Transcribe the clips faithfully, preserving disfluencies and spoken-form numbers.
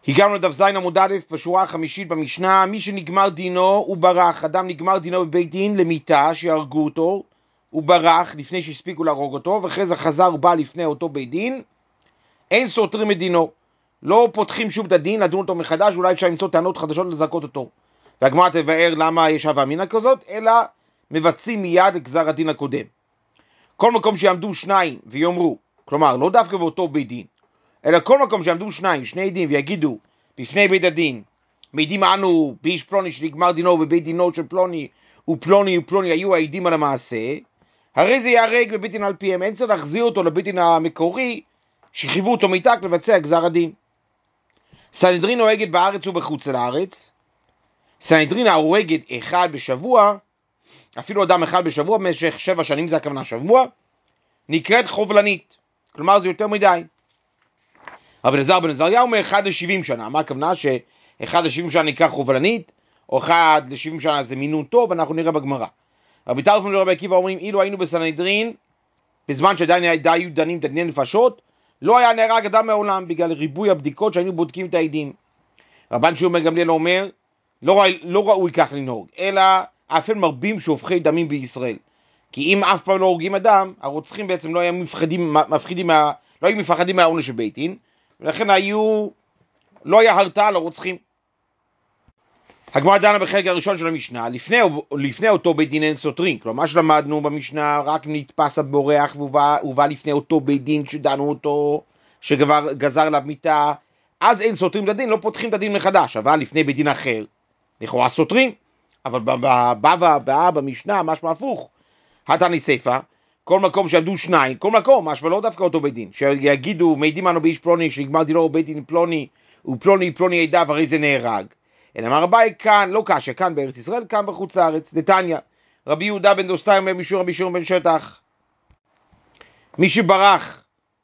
הגענו לדף זין עמוד א' בשורה החמישית במשנה. מי שנגמר דינו הוא ברח. אדם נגמר דינו בבית דין למיתה שיהרגו אותו, הוא ברח לפני שהספיקו להרוג אותו, ואחרי זה חזר ובא לפני אותו בית דין, אין סותרים את דינו, לא פותחים שוב את הדין לדון אותו מחדש, אולי אפשר למצוא טענות חדשות לזכות אותו. והגמרא תבאר למה יש הווה אמינא כזאת, אלא מבצעים מיד גזר הדין הקודם. כל מקום שיעמדו שניים ויאמרו, כלומר לא דווקא באותו בית דין, אלא כל מקום שיעמדו שניים, שני עדים, ויגידו בפני בית הדין, מעידים אנו באיש פלוני שנגמר דינו בבית דינו של פלוני ופלוני ופלוני היו העדים על המעשה, הרי זה יהרג בבית דין על פיהם, אין צריך להחזיר אותו לבית דין המקורי שחייבו אותו מיתק לבצע גזר הדין. סנהדרין נוהגת בארץ ובחוץ לארץ. סנהדרין ההורגת אחד בשבוע, אפילו אדם אחד בשבוע במשך שבע שנים, זה הכוונה שבוע, נקראת חובלנית, כלומר זה יותר מדי. אבל אלעזר בן עזריה אומר אחד לשבעים שנה, מה הכוונה? שאחד לשבעים שנה נקרא חובלנית, או אחד לשבעים שנה זה מינון טוב, אנחנו נראה בגמרא. רבי טרפון ורבי עקיבא אומרים, אילו היינו בסנהדרין, בזמן שעדיין היו דנים את דיני נפשות, לא היה נהרג אדם מעולם, בגלל ריבוי הבדיקות שהיינו בודקים את העדים. רבן שמעון בן גמליאל אומר, לא, ראוי, לא ראוי כך לנהוג, אלא אף הם מרבים שופכי דמים בישראל. כי אם אף פעם לא הורגים אדם, הרוצחים בעצם לא היו מפחדים, מפחידים מה, לא היו מפחדים מהעונש של בית דין, ולכן היו, לא היה הרתעה לרוצחים. הגמרא דנה בחלק הראשון של המשנה, לפני, לפני אותו בית דין אין סותרים, כלומר מה שלמדנו במשנה, רק נתפס הבורח ובא, ובא לפני אותו בית דין שדנו אותו, שגבר גזר עליו מיתה, אז אין סותרים לדין, לא פותחים את הדין מחדש, אבל לפני בית דין אחר, לכאורה סותרים, אבל בבא הבאה במשנה, משמע הפוך, התני סיפא, כל מקום שעמדו שניים, כל מקום, משמע לא דווקא אותו בית דין, שיגידו, מעידים אנו באיש פלוני, שנגמר דינו בית דין פלוני, ופלוני פלוני עדיו, הרי זה נהרג. אלא אמר רבי, כאן, לא קשה, כאן בארץ ישראל, כאן בחוץ לארץ. נתניה, רבי יהודה בן דוסתאי אומר משום רבי שמעון בן שטח, מי שברח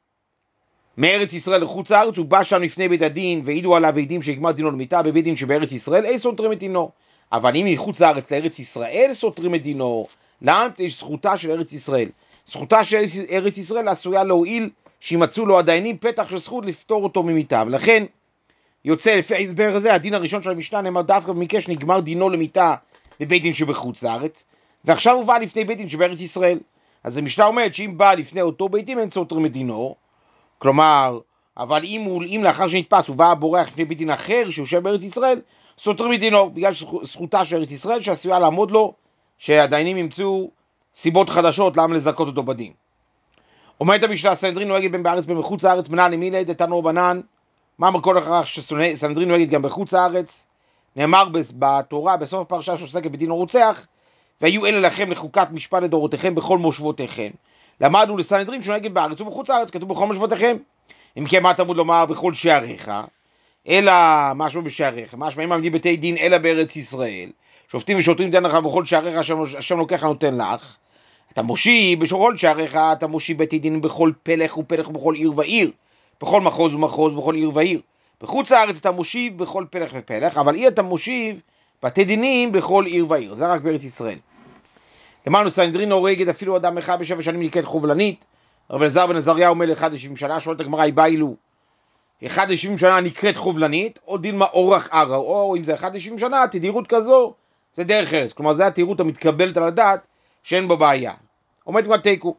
מארץ ישראל לחוץ לארץ, הוא בא שם לפני בית הדין, והעידו עליו עדים שנגמר דינו למיתה בבית דין שבארץ ישראל, אין סותרים את דינו. אבל אם מחוץ לארץ לארץ ישראל סותרים את דינו, למה? יש זכותה של ארץ ישראל. זכותה של ארץ ישראל עשויה להועיל שימצאו לו הדיינים פתח של זכות לפתור אותו ממיתה, ולכן יוצא לפי ההסבר הזה, הדין הראשון של המשנה נאמר דווקא במקרה שנגמר דינו למיתה בבית דין שבחוץ לארץ, ועכשיו הוא בא לפני בית דין שבארץ ישראל. אז המשנה אומרת שאם בא לפני אותו בית דין אין סותרים את דינו, כלומר, אבל אם, הוא, אם לאחר שנתפס הוא בא בורח לפני בית דין אחר שיושב בארץ ישראל, סותרים את דינו, בגלל זכותה של ארץ ישראל שעשויה לעמוד לו, שהדיינים ימצאו סיבות חדשות למה לזכות אותו בדין. אומרת המשנה, סנהדרין נוהגת בין בארץ בין בחוץ לארץ, מנן למילא דתנו רבנן, מה המקור לכך שסנהדרין נוהגת גם בחוץ לארץ? נאמר בתורה בסוף הפרשה שעוסקת בדין הרוצח, והיו אלה לכם לחוקת משפט לדורותיכם בכל מושבותיכם. למדנו לסנהדרין שנוהגת בארץ ובחוץ לארץ, כתוב בכל מושבותיכם. אם כן, מה תלמוד לומר בכל שעריך? אלא משמע בשעריך, משמע אם עמדים בתי דין אלא בארץ ישראל, שופטים ושוטרים דן לך בכל שעריך, השם לוקח נותן לך. אתה מושיב בכל שעריך, אתה מושיב בתי דין בכל פלך ופלך ובכל עיר ועיר, בכל מחוז ומחוז ובכל עיר ועיר. בחוץ לארץ אתה מושיב בכל פלך ופלך, אבל אי אתה מושיב בתי דינים בכל עיר ועיר, זה רק בארץ ישראל. למענו סנהדרין הורגת אפילו אדם אחד בשבע שנים נקראת חובלנית. רבי אלעזר בן עזריה אומר לאחד לשבעים שנה, שואלת הגמרא, היא באה אילו אחד לשבעים שנה נקראת חובלנית, או דילמה אורח ערא, או אם זה אחד לשבעים שנה, תדירות כזו, זה דרך ארץ, כלומר זה התדירות המתקבלת על הדעת שאין בו בעיה. עומד כבר תיקו.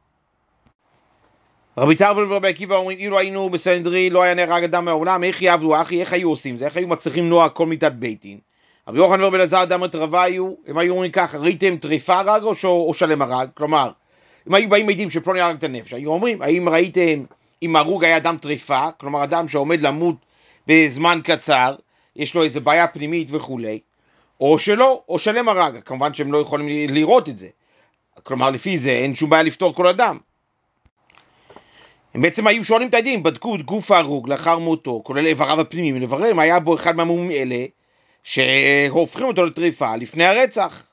רבי טרפון ורבי עקיבא אומרים, אילו היינו בסנהדרין לא היה נהרג אדם מהעולם, איך יעבדו אחי, איך היו עושים זה, איך היו מצליחים נוע כל מיתת בית דין? רבי יוחנן ורבי אלעזר דאמר טרפה היו, הם היו אומרים כך, ראיתם טריפה הרג או, או שלם הרג? כלומר, אם היו באים עדים שפלוני הרג את הנפש, היו אומרים, האם ראיתם אם הרוג היה אדם טריפה, כלומר אדם שעומד למות בזמן קצר, יש לו איזו בעיה פנימית וכולי, או שלא, או שלם הרג, כמובן שהם לא יכולים לראות את זה, כלומר לפי זה אין שום בעיה לפתור כל אדם. הם בעצם היו שואלים את העדים, בדקו את גוף ההרוג לאחר מותו, כולל איבריו הפנימיים, לברר אם היה בו אחד מהמומים אלה, שהופכים אותו לטריפה לפני הרצח.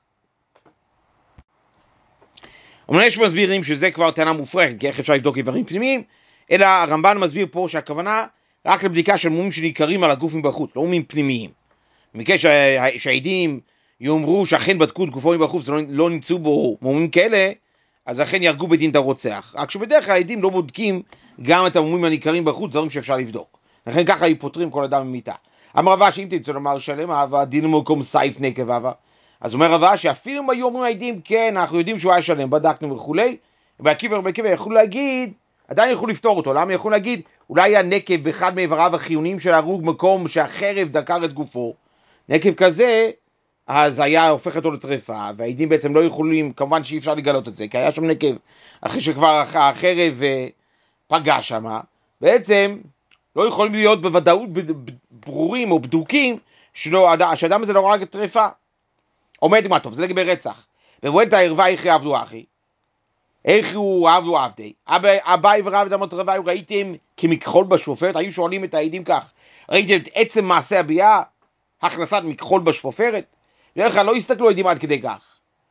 אומנם יש מסבירים שזה כבר טענה מופרכת, כי איך אפשר לבדוק איברים פנימיים, אלא הרמב"ן מסביר פה שהכוונה רק לבדיקה של מומים שניכרים על הגוף מבחוץ, לא מומים פנימיים. במקרה שה... שהעדים יאמרו שאכן בדקו את גופו מבחוץ, לא, לא נמצאו בו מומים כאלה, אז אכן ירגו בדין את הרוצח. רק שבדרך כלל העדים לא בודקים גם את המומים הניכרים בחוץ, דברים שאפשר לבדוק. לכן ככה היו פותרים כל אדם ממיתה. אמר רבא שאם תרצו לומר שלם אהבה, דין במקום סייף נקב אהבה. אז אומר רבא שאפילו אם היו אומרים העדים, כן, אנחנו יודעים שהוא היה שלם, בדקנו וכולי, בעקיבא רבי עקיבא יכלו להגיד, עדיין יכלו לפתור אותו. למה יכלו להגיד? אולי היה נקב באחד מאיבריו החיוניים של ההרוג, מקום שהחרב דקר את גופו. נקב כזה, אז היה הופך אותו לטרפה, והעדים בעצם לא יכולים, כמובן שאי אפשר לגלות את זה, כי היה שם נקב, אחרי שכבר החרב פגע שם, בעצם לא יכולים להיות בוודאות ברורים או בדוקים, שהאדם הזה לא ראה טרפה. עומד מה טוב, זה לגבי רצח. ובואלת הערווה איך יעבדו אחי? איך הוא עבדו עבדי? אביי ורב דמות רבי, ראיתם כמכחול בשופרת? היו שואלים את העדים כך, ראיתם את עצם מעשה הביאה, הכנסת מכחול בשפופרת? דרך כלל לא הסתכלו עדים עד כדי כך.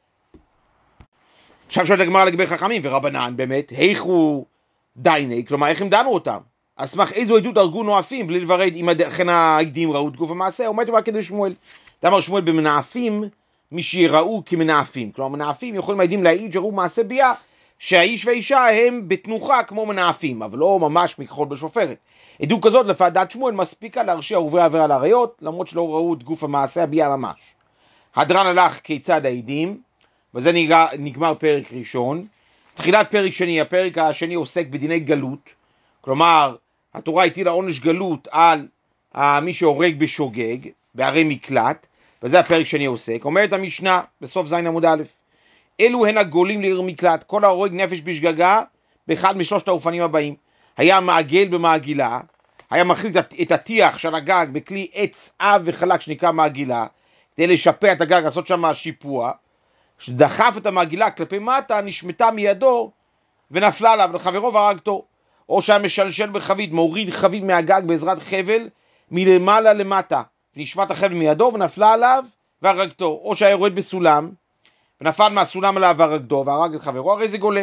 עכשיו שואלת הגמרא לגבי חכמים ורבנן באמת, איך הוא דייני, כלומר איך הם דנו אותם? על סמך איזו עדות הרגו נואפים בלי לברד אם אכן העדים ראו את גוף המעשה? עומד מה כדי שמואל. דאמר שמואל במנאפים מי שיראו כמנאפים, כלומר מנאפים יכולים העדים להעיד שראו מעשה ביאה, שהאיש והאישה הם בתנוחה כמו מנאפים, אבל לא ממש מכחול בשופרת. עדות כזאת לפי דעת שמואל מספיקה להרשיע עוברי עבירה על עריות, למרות שלא ראו את גוף המעשה הביאה ממש. הדרן הלך כיצד העדים, וזה נגמר פרק ראשון. תחילת פרק שני, הפרק השני עוסק בדיני גלות, כלומר התורה הטילה עונש גלות על מי שהורג בשוגג, בערי מקלט, וזה הפרק שני עוסק. אומרת המשנה בסוף זין עמוד א', אלו הן הגולים לעיר מקלט, כל ההורג נפש בשגגה באחד משלושת האופנים הבאים. היה מעגל במעגילה, היה מחליט את הטיח של הגג בכלי עץ עב וחלק שנקרא מעגילה, כדי לשפע את הגג, לעשות שם שיפוע, שדחף את המעגילה כלפי מטה, נשמטה מידו ונפלה עליו לחברו והרגתו. או שהיה משלשל בחבית, מוריד חבית מהגג בעזרת חבל מלמעלה למטה, ונשמט החבל מידו ונפלה עליו והרגתו. או שהיה יורד בסולם, ונפל מהסולם עליו והרגתו והרג את חברו, הרי זה גולה.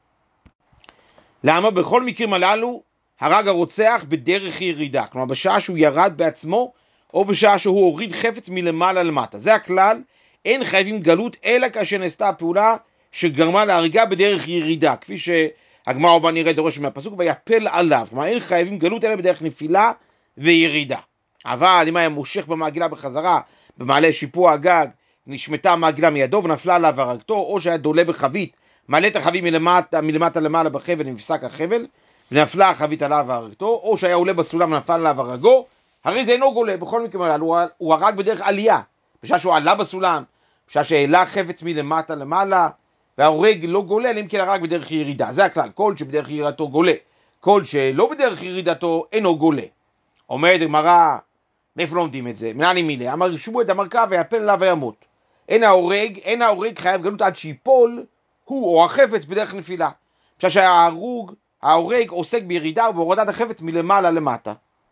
למה? בכל מקרים הללו הרג הרוצח בדרך ירידה, כלומר בשעה שהוא ירד בעצמו, או בשעה שהוא הוריד חפץ מלמעלה למטה. זה הכלל, אין חייבים גלות אלא כאשר נעשתה הפעולה שגרמה להריגה בדרך ירידה, כפי שהגמרא הבאה נראה דורש מהפסוק, ויפל עליו, כלומר אין חייבים גלות אלא בדרך נפילה וירידה. אבל אם היה מושך במעגילה בחזרה, במעלה שיפוע הגג, נשמטה המעגילה מידו ונפלה עליו והרגתו, או שהיה דולה בחבית, מעלה את החבית מלמטה, מלמטה למעלה בחבל ונפסק החבל, ונפלה החבית עליו והרגתו, או שהיה עולה בסולם ונפל עליו והרגו, הרי זה אינו גולה. בכל מקרה הוא, הוא הרג בדרך עלייה, בשעה שהוא עלה בסולם, בשעה שהעלה חפץ מלמטה למעלה, וההורג לא גולה, אלא אם כן הרג בדרך ירידה. זה הכלל, כל שבדרך ירידתו גולה, כל שלא בדרך ירידתו אינו גולה. אומרת הגמרא, מאיפה לומדים את זה? מנני מילה, אמר שמואל אמר קרא ויפל עליו וימות. אין ההורג, אין ההורג חייב גלות עד שיפול הוא או החפץ בדרך נפילה. בשעה שההרוג, ההורג עוסק בירידה ובהורדת החפץ מלמעלה למטה.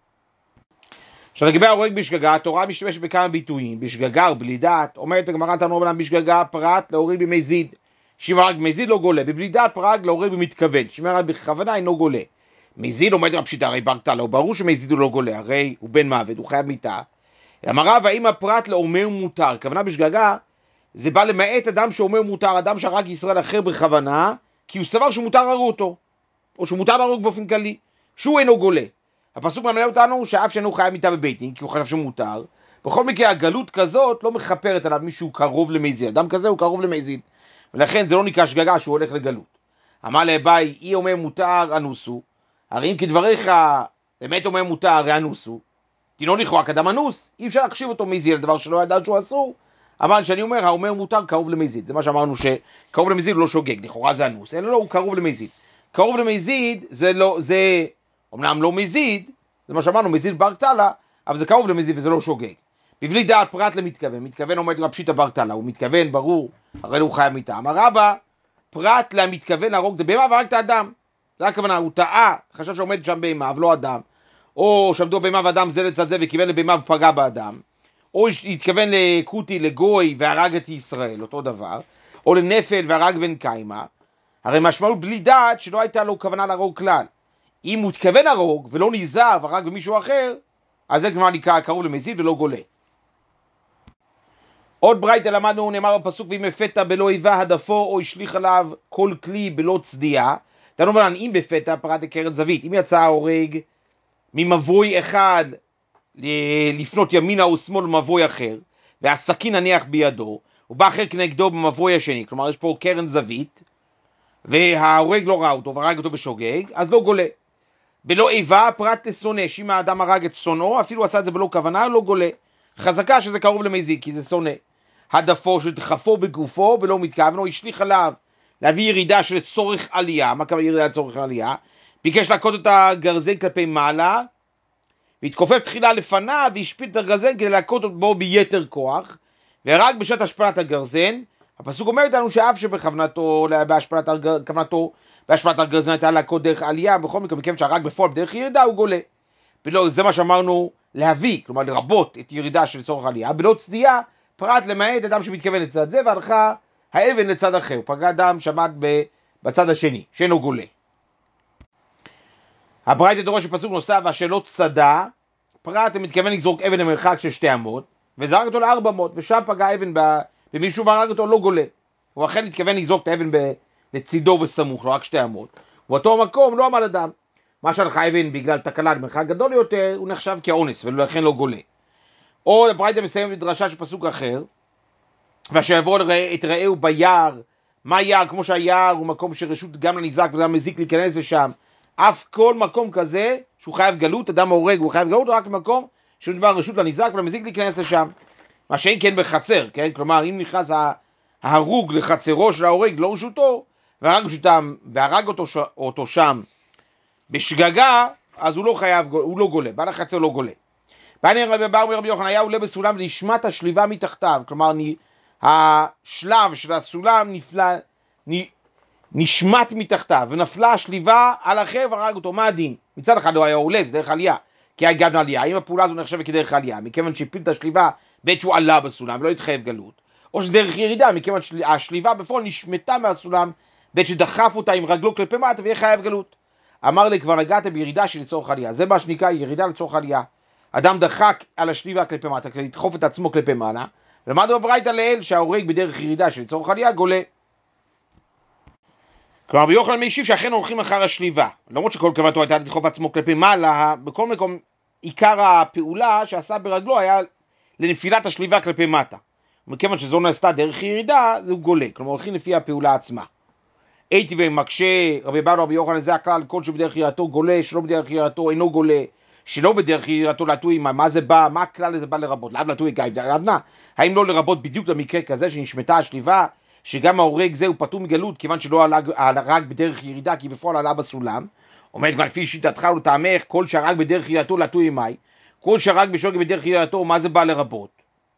עכשיו לגבי ההורג בשגגה, התורה משתמשת בכמה ביטויים, בשגגה או בלי דעת. אומרת הגמרא תנו רבנן בשגגה פרט להורג במזיד, שאם הרג במזיד לא גולה, בבלי דעת פרט להורג במתכוון, שאם הרג בכוונה אינו גולה. מזיד עומד רב שיטה, הרי ברתה לו, ברור שמזיד הוא לא גולה, הרי הוא בן מוות, הוא חייב מיתה. אמר רב, האם הפרט לאומר מותר? כוונה בשגגה זה בא למעט אדם שאומר מותר, אדם שהרג ישראל אחר בכוונה, כי הוא סבר שמותר להרוג אותו, או שמותר להרוג באופן כללי, שהוא אינו גולה. הפסוק ממלא אותנו שאף שאינו חייב מיתה בבית דין, כי הוא חשב שמותר. בכל מקרה הגלות כזאת לא מכפרת עליו מישהו קרוב למזיד, אדם כזה הוא קרוב למזיד, ולכן זה לא נקרא שגגה שהוא הולך לגלות. אמר לאביי, היא אומר מותר אנוסו, הרי אם כדבריך באמת אומר מותר הרי אנוסו, תינו לכאורה כדם אנוס, אי אפשר להחשיב אותו מזיד, דבר שלא ידע שהוא אסור. אבל שאני אומר, האומר מותר קרוב למזיד, זה מה שאמרנו שקרוב למזיד הוא לא שוגג, לכאורה זה אנוס, אלא לא, הוא קרוב למזיד. קרוב למזיד זה לא, זה אמנם לא מזיד, זה מה שאמרנו, מזיד בר תלה, אבל זה קרוב למזיד וזה לא שוגג. בבלי דעת פרט למתכוון, מתכוון עומד רב שיטה בר תלה, הוא מתכוון ברור, הרי הוא חייב מיתה. אמר רבא, פרט למתכוון להרוג, זה בהמה והרג את האדם. זה הכוונה, הוא טעה, חשב שעומד שם בהמה, אבל לא אדם, או שעמדו בהמה ואדם זה לצד זה וכיוון לבהמה ופגע באדם, או התכוון לקוטי, לגוי והרג את ישראל, אותו דבר, או לנפל והרג בן קיימה, הרי משמעות בלי דעת שלא הייתה לו כוונה להרוג כלל. אם הוא התכוון להרוג ולא נזהר והרג במישהו אחר, אז זה כבר נקרא קרוב למזיד ולא גולה. עוד ברייתא למדנו, נאמר בפסוק, ואם הפתע בלא איבה הדפו או השליך עליו כל כלי בלא צדיעה, דנו בלן, אם בפתע פרט הקרת זווית, אם יצא ההורג ממבוי אחד לפנות ימינה ושמאל מבוי אחר, והסכין נניח בידו, הוא בא אחר כנגדו במבוי השני, כלומר יש פה קרן זווית, וההורג לא ראה אותו והרג אותו בשוגג, אז לא גולה. בלא איבה פרט לשונא, שאם האדם הרג את שונאו, אפילו עשה את זה בלא כוונה, לא גולה. חזקה שזה קרוב למזיק, כי זה שונא. הדפו שדחפו בגופו ולא מתכוון, או השליך עליו להביא ירידה של צורך עלייה. מה כמה ירידה לצורך עלייה? ביקש להכות את הגרזן כלפי מעלה, והתכופף תחילה לפניו והשפיל את הגרזן כדי להכות בו ביתר כוח, ורק בשעת השפלת הגרזן. הפסוק אומר איתנו שאף שבכוונתו, בהשפלת כוונתו, בהשפלת הגרזן הייתה להכות דרך עלייה, בכל מקרה מכיוון שהרג בפועל בדרך ירידה הוא גולה. בלא, זה מה שאמרנו להביא, כלומר לרבות את ירידה של צורך עלייה, בלא צדיעה, פרט למעט אדם שמתכוון לצד זה, והלכה האבן לצד אחר, פגע אדם שעמד בצד השני, שאינו גולה. הברייתא דורשת פסוק נוסף, והשלא צדה, פרט מתכוון לזרוק אבן למרחק של שתי אמות, וזרק אותו לארבע אמות, ושם פגע אבן במישהו והרג אותו, לא גולה. הוא אכן מתכוון לזרוק את האבן לצידו וסמוך, לא רק שתי אמות. ובאותו מקום לא עמד אדם. מה שהלכה אבן בגלל תקלה למרחק גדול יותר, הוא נחשב כאונס, ולכן לא גולה. או הברייתא מסיים בדרשה של פסוק אחר, ואשר יבוא את רעהו ביער, מה יער? כמו שהיער הוא מקום שרשות גם לנזק וגם מזיק להיכנס לשם, אף כל מקום כזה שהוא חייב גלות, אדם הורג הוא חייב גלות, רק מקום שמדבר רשות לנזק ולמזיק להיכנס לשם. מה שאין כן בחצר, כן? כלומר, אם נכנס ההרוג לחצרו של ההורג, לא רשותו, והרג, שותם, והרג אותו, אותו שם בשגגה, אז הוא לא חייב, הוא לא גולה, בעל החצר לא גולה. בעני רבי בר ורבי יוחנן היה עולה בסולם ונשמט השליבה מתחתיו, כלומר, השלב של הסולם נפלה, נשמט מתחתיו, ונפלה השליבה על אחר והרג אותו. מה הדין? מצד אחד הוא היה עולה, זה דרך עלייה, כי הגענו עלייה. האם הפעולה הזו נחשבת כדרך עלייה? מכיוון שהפיל את השליבה בעת שהוא עלה בסולם ולא התחייב גלות, או שדרך ירידה, מכיוון שהשליבה בפועל נשמטה מהסולם בעת שדחף אותה עם רגלו כלפי מטה ויהיה חייב גלות. אמר לי, כבר נגעת בירידה של לצורך עלייה. זה מה שנקרא ירידה לצורך עלייה. אדם דחק על השליבה כלפי מטה כדי לדחוף את עצמו כלפי מעלה, ולמדנו בברייתא לעיל שההורג בדרך ירידה של לצורך עלייה גולה. כלומר, רבי יוחנן משיב שאכן הולכים אחר השליבה, למרות שכל כוונתו הייתה לדחוף עצמו כלפי מעלה, בכל מקום עיקר הפעולה שעשה ברגלו היה לנפילת השליבה כלפי מטה. מכיוון שזו נעשתה דרך ירידה, זהו גולה, כלומר הולכים לפי הפעולה עצמה. הייתי ומקשה, רבי בר רבי יוחנן, זה הכלל, כל שבדרך ירידתו גולה, שלא בדרך ירידתו אינו גולה, שלא בדרך ירידתו לטוי, מה, מה זה בא, מה הכלל הזה בא לרבות? לאו לטוי גיא, האם לא לרבות בדיוק למקרה כזה שנשמטה השליבה, שגם ההורג זה הוא פטור מגלות, כיוון שלא עלה רק בדרך ירידה, כי בפועל עלה בסולם. עומד כבר לפי שיטתך ולטעמך, כל שהרג בדרך ירידתו לטוי עמי, כל שהרג בשוגג בדרך ירידתו, מה זה בא לרבות?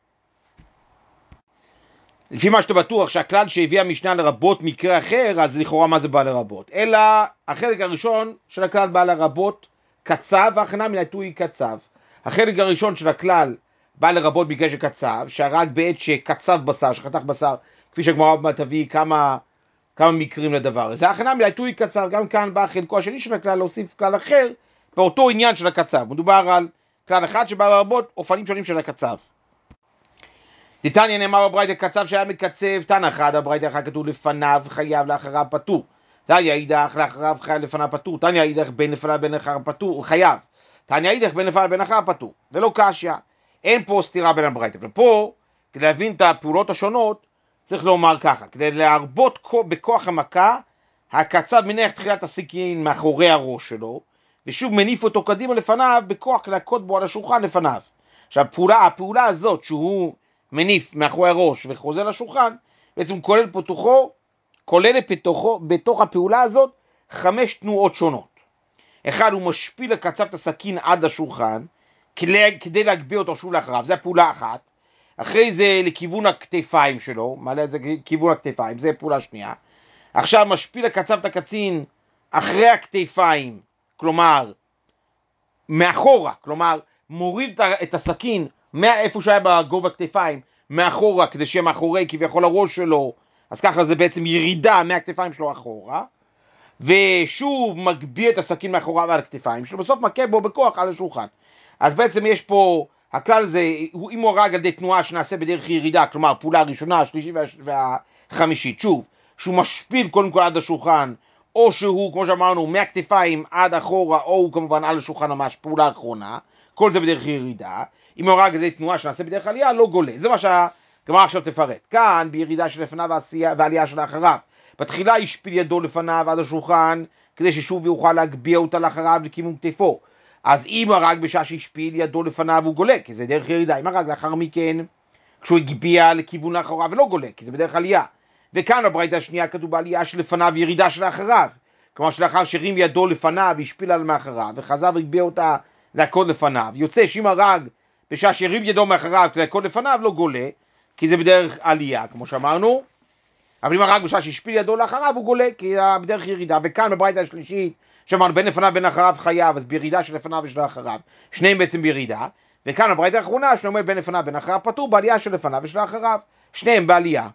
לפי מה שאתה בטוח שהכלל שהביא המשנה לרבות מקרה אחר, אז לכאורה מה זה בא לרבות? אלא החלק הראשון של הכלל בא לרבות קצב, והכנה מלטוי קצב. החלק הראשון של הכלל בא לרבות מקרה של קצב, שהרג בעת שקצב בשר, שחתך בשר, כפי שהגמרא תביא כמה, כמה מקרים לדבר. זה הכנה מלטוי קצב, גם כאן בא חלקו השני של הכלל להוסיף כלל אחר, באותו עניין של הקצב. מדובר על כלל אחד שבא לרבות אופנים שונים של הקצב. דתניא נאמר בברייתא קצב שהיה מקצב, תנא אחד, הברייתא אחת כתוב לפניו חייב לאחריו פטור. תניא אידך לאחריו חייב לפניו פטור. תניא אידך בין לפניו בין אחריו פטור, חייב. תניא אידך בין לפניו בין אחריו פטור. זה לא קשיא. אין פה סתירה בין הברייתא. ופה, כדי להבין את הפעולות השונות, צריך לומר ככה, כדי להרבות בכוח המכה, הקצב מניח תחילת הסכין מאחורי הראש שלו, ושוב מניף אותו קדימה לפניו, בכוח להכות בו על השולחן לפניו. עכשיו, הפעולה, הפעולה הזאת שהוא מניף מאחורי הראש וחוזר לשולחן, בעצם כולל בתוכו, כולל בתוכו, בתוך הפעולה הזאת, חמש תנועות שונות. אחד, הוא משפיל לקצב את הסכין עד השולחן, כדי, כדי להגביה אותו שוב לאחריו, זה הפעולה אחת. אחרי זה לכיוון הכתפיים שלו, מעלה את זה לכיוון הכתפיים, זה פעולה שנייה. עכשיו משפיל לקצב את הקצין אחרי הכתפיים, כלומר, מאחורה, כלומר, מוריד את הסכין מאיפה שהיה בגובה הכתפיים, מאחורה, כדי שיהיה מאחורי כביכול הראש שלו, אז ככה זה בעצם ירידה מהכתפיים שלו אחורה, ושוב מגביה את הסכין מאחורה ועל הכתפיים שלו, בסוף מכה בו בכוח על השולחן. אז בעצם יש פה, הכלל זה, אם הוא הרג על ידי תנועה שנעשה בדרך ירידה, כלומר פעולה הראשונה, השלישית והחמישית, שוב, שהוא משפיל קודם כל עד השולחן, או שהוא, כמו שאמרנו, מהכתפיים עד אחורה, או הוא כמובן על השולחן ממש פעולה אחרונה, כל זה בדרך ירידה. אם הוא הרג על תנועה שנעשה בדרך עלייה, לא גולה. זה מה שהגמרא עכשיו תפרט. כאן, בירידה שלפניו ועלייה שלאחריו. בתחילה השפיל ידו לפניו עד השולחן, כדי ששוב יוכל להגביה אותה לאחריו לכיוון כתפו. אז אם הרג בשעה שהשפיל ידו לפניו הוא גולה, כי זה דרך ירידה. אם הרג לאחר מכן, כשהוא הגביה לכיוון האחריו ולא גולה, כי זה בדרך עלייה. וכאן בברייתא השנייה כתוב בעלייה שלפניו ירידה שלאחריו. כלומר שלאחר שרים ידו לפניו והשפיל על מאחריו וחזר והגביה אותה להכות לפניו. יוצא שאם הרג בשעה שהרים ידו מאחריו להכות לפניו לא גולה, כי זה בדרך עלייה, כמו שאמרנו. אבל אם הרג בשעה שהשפיל ידו לאחריו הוא גולה, כי זה בדרך ירידה. וכאן בברייתא השלישית, שאמרנו בין לפניו בין אחריו חייב, אז בירידה שלפניו ושלאחריו. שניהם בעצם בירידה. וכאן בברייתא האחרונה, שאומר בין לפניו בין אחריו פטור, בעלייה שלפניו ושלאחריו. שניהם בעלייה.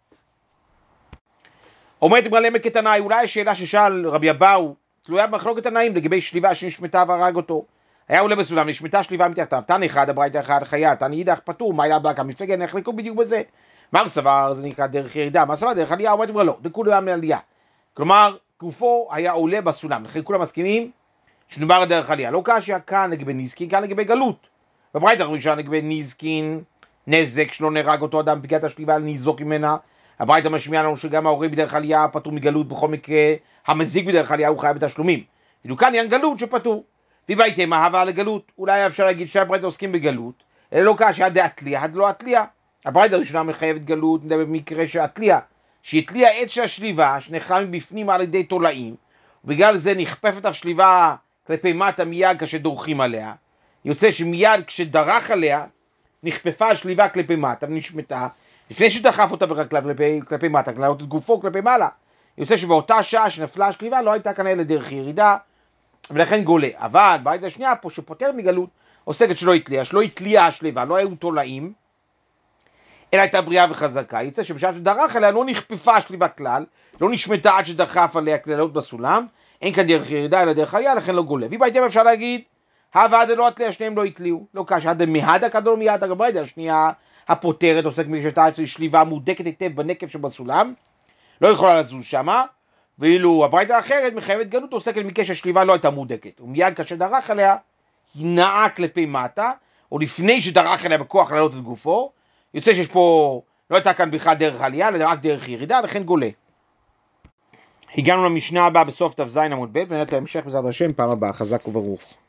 אומרת גמרא לעמק תנאי, אולי השאלה ששאל רבי אבאו, תלויה במחלוקת תנאים לגבי שליבה שנשמטה והרג אותו. היה עולה בסולם, נשמטה שליבה מתחתיו, תנא אחד, הברייתא אחד חיה, תנא אידך פטור, מה היה בלק המפלגה, נחלקו בדיוק בזה. מה סבר, זה נקרא דרך ירידה, מה סבר דרך עלייה, אומרת גמרא לא, דכולו היה מעלייה. כלומר, גופו היה עולה בסולם, לכן כולם מסכימים שנדבר דרך עלייה. לא קשיא כאן לגבי נזקין, כאן לגבי גלות. בברייתא הראשונה לגבי נזקין, נזק שלא נהרג אותו אדם פגיעת השליבה ניזוק ממנה. הברייתא משמיע לנו שגם ההורה בדרך עלייה פטור מגלות, בכל מקרה המזיק בדרך עלייה הוא חייב בתשלומים. ואילו כאן יהיה גלות שפטור. ובהייתם מה הווה לגלות, אולי אפשר להגיד שהברייתא עוסקים בגלות, אלא לא קשיא עד דאתליה, עד לא אתליה. הברייתא הראשונה מחייבת גלות במקרה שאתליה, שהתליה עץ של השליבה שנחרם מבפנים על ידי תולעים, ובגלל זה נכפפת השליבה כלפי מטה מיד כשדורכים עליה. יוצא שמיד כשדרך עליה נכפפה השליבה כלפי מטה ונשמטה, לפני שדחף אותה ברגליו כלפי, כלפי מטה, להעלות את גופו כלפי מעלה. יוצא שבאותה שעה שנפלה השליבה לא הייתה כנראה לדרך ירידה, ולכן גולה. אבל ברייתא השנייה פה שפוטר מגלות, עוסקת שלא התליה, שלא התליה השליבה, לא היו תולעים, אלא הייתה בריאה וחזקה. יוצא שבשעה שדרך עליה לא נכפפה השליבה כלל, לא נשמטה עד שדחף עליה כללות בסולם, אין כאן דרך ירידה אלא דרך עלייה, לכן לא גולה. ובהייתם אפשר להגיד, הווה דלא אתליה, שניהם לא התליהו. לא קשיא עד מהדה כדור מיד, הברייתא השנייה הפוטרת עוסק כשהייתה אצל שליבה מודקת היטב בנקב שבסולם, לא יכולה לזוז שמה, ואילו הברייתא האחרת מחייבת גלות עוסקת במקרה שהשליבה לא הייתה מודקת, ומיד כאשר דרך עליה היא נעה כלפי מטה, או לפני שדרך עליה בכוח להעלות את גופו. יוצא שיש פה, לא הייתה כאן בכלל דרך עלייה, אלא רק דרך ירידה, לכן גולה. הגענו למשנה הבאה בסוף תף זין עמוד ב' ונראה את ההמשך בעזרת השם פעם הבאה. חזק וברוך.